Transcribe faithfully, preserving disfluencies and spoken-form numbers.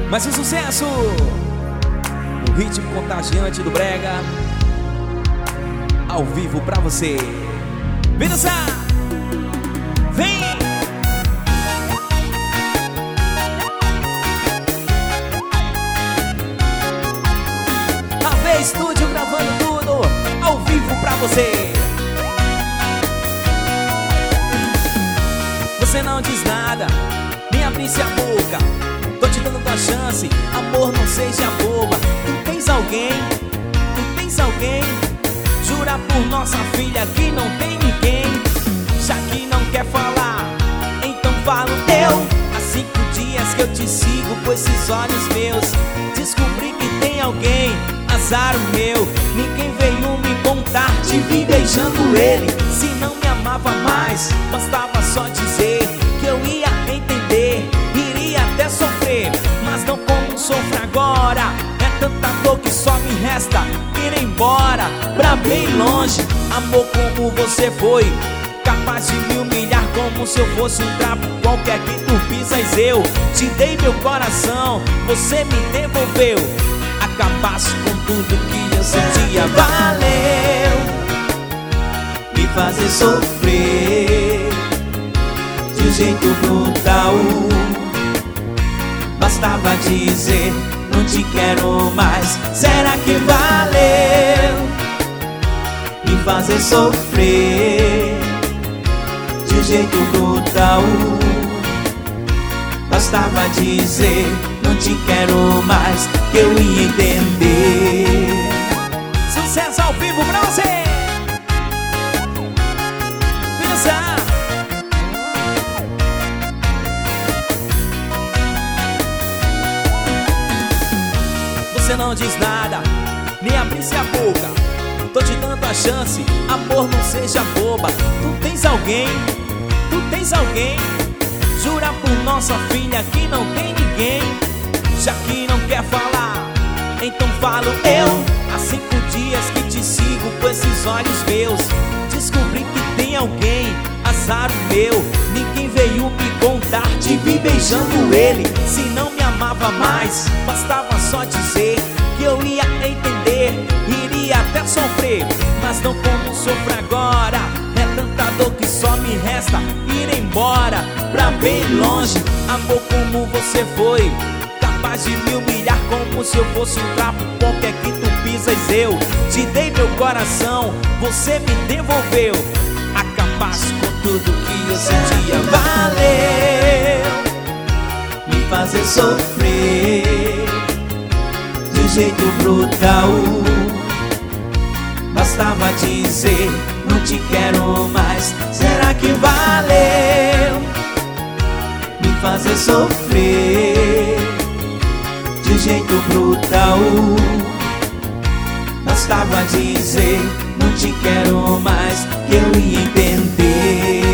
Mais um sucesso no ritmo contagiante do brega, ao vivo pra você. Vem dançar, vem! A V Estúdio gravando tudo ao vivo pra você. Você não diz nada, nem abrisse a boca. Tô te dando tua chance, amor, não seja boba. Tu tens alguém, tu tens alguém. Jura por nossa filha que não tem ninguém. Já que não quer falar, então falo eu. Há cinco dias que eu te sigo com esses olhos meus. Descobri que tem alguém, azar o meu. Ninguém veio me contar, te vi beijando ele. Se não me amava mais, bastava só dizer que eu ia entender. Iria até sofrer, mas não como sofro agora. É tanta dor que só me resta ir embora pra bem longe. Amor, como você foi capaz de me humilhar como se eu fosse um trapo qualquer que tu pisas. Eu te dei meu coração, você me devolveu. Acabaste com tudo que eu sentia. Valeu me fazer sofrer de um jeito brutal. Bastava dizer, não te quero mais. Será que valeu me fazer sofrer de um jeito brutal? Bastava dizer, não te quero mais, que eu ia entender. Sucesso ao vivo pra você! Pensa! Você não diz nada, nem abrisse a boca. Tô te dando a chance, amor, não seja boba. Tu tens alguém, tu tens alguém. Jura por nossa filha que não tem ninguém. Já que não quer falar, então falo eu. Há cinco dias que te sigo com esses olhos meus. Descobri que tem alguém, azar o meu. Ninguém veio me contar, te vi beijando ele. Se não me amava mais, bastava só dizer que eu ia entender. Iria até sofrer, mas não como sofro agora. É tanta dor que só me resta ir embora pra bem longe. Amor, como você foi capaz de me humilhar como se eu fosse um trapo qualquer que tu pisas. Eu te dei meu coração, você me devolveu. Acabaste com tudo que eu sentia. Valeu me fazer sofrer de um jeito brutal. Bastava dizer, não te quero mais. Será que valeu me fazer sofrer de um jeito brutal? Bastava dizer, não te quero mais, que eu ia entender.